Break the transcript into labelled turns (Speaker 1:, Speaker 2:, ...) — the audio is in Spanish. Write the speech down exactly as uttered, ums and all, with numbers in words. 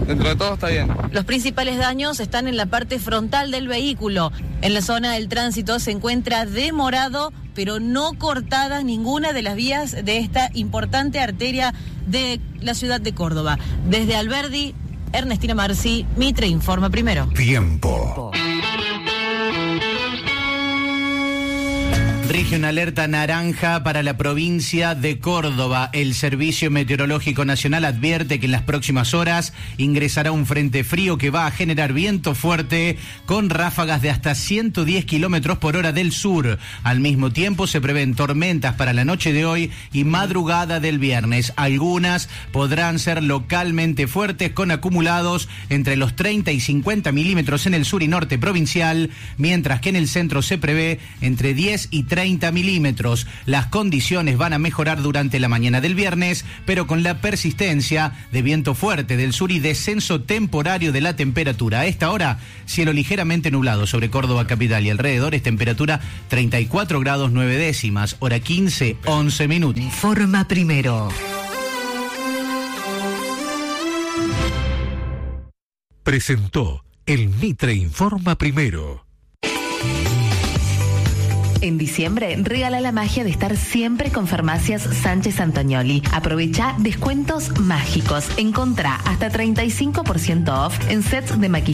Speaker 1: dentro de todo está bien.
Speaker 2: Los principales daños están en la parte frontal del vehículo. En la zona del tránsito se encuentra demorado, pero no cortadas ninguna de las vías de esta importante arteria de la ciudad de Córdoba. Desde Alberdi, Ernestina Marci, Mitre Informa Primero.
Speaker 3: Tiempo.
Speaker 4: Rige una alerta naranja para la provincia de Córdoba. El Servicio Meteorológico Nacional advierte que en las próximas horas ingresará un frente frío que va a generar viento fuerte con ráfagas de hasta ciento diez kilómetros por hora del sur. Al mismo tiempo se prevén tormentas para la noche de hoy y madrugada del viernes. Algunas podrán ser localmente fuertes con acumulados entre los treinta y cincuenta milímetros en el sur y norte provincial, mientras que en el centro se prevé entre diez y treinta milímetros. Las condiciones van a mejorar durante la mañana del viernes, pero con la persistencia de viento fuerte del sur y descenso temporario de la temperatura. A esta hora, cielo ligeramente nublado sobre Córdoba capital y alrededores, temperatura treinta y cuatro grados nueve décimas, hora quince, once minutos.
Speaker 3: Informa Primero. Presentó el Mitre Informa Primero.
Speaker 5: En diciembre, regala la magia de estar siempre con Farmacias Sánchez Antonioli. Aprovecha descuentos mágicos. Encontrá hasta treinta y cinco por ciento off en sets de maquillaje